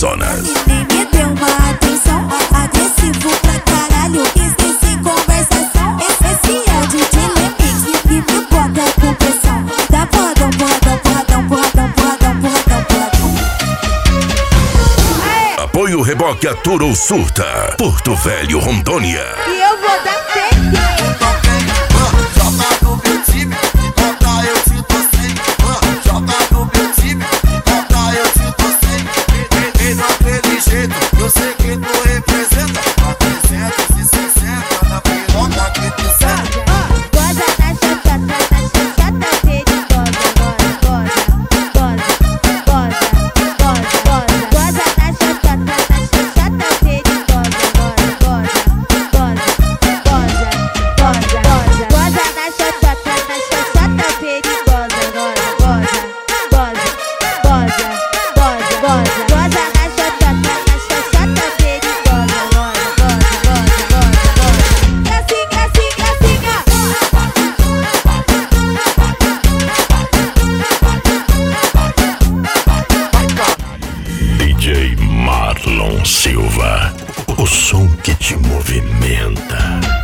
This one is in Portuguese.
Amazonas. Me deu uma atenção, agressivo pra caralho. Esqueci conversação. Esse é o DJ Lemix que me bota com pressão. Dá porradão, porradão, porradão, porradão, porradão, porradão, porradão. Apoio Reboque Atura ou Surta, Porto Velho, Rondônia. E eu vou dar fake. Joga no meu time, conta eu te tô sem. Joga no meu time, conta eu te tô sem. E daquele jeito, eu sei que tu representa. A 360 na piroca que tu sente. Goza na xota, verde, goza, goza, goza, goza, goza, goza. Goza na xota, verde, goza, goza, goza, goza, goza, goza, goza. Goza na xota, verde, goza, goza, goza, goza, goza, goza, goza. Goza na xota, verde, goza, goza, goza, goza, goza. Gracinha, gracinha, DJ Marlon Silva, o som que te movimenta.